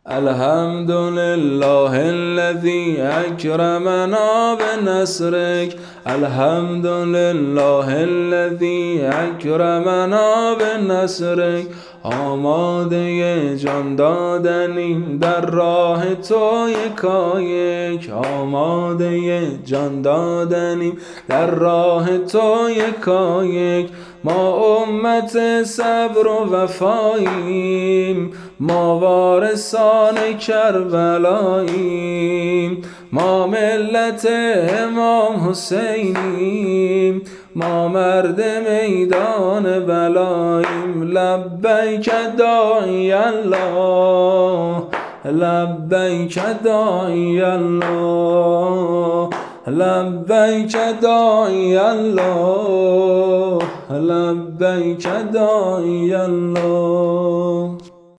الحمد لله الذي أكرمنا بنصرك. الحمد لله الذي أكرمنا بنصرك. آماده جان دادنیم در راه تو یکایک. آماده جان دادنیم در راه تو یکایک. ما امت صبر و وفاییم، ما وارثان کربلاییم. ما ملت امام حسینیم، ما مرد میدان بلاییم. لبیک داعی الله، لبیک داعی الله، لبیک داعی الله، لبیک داعی الله.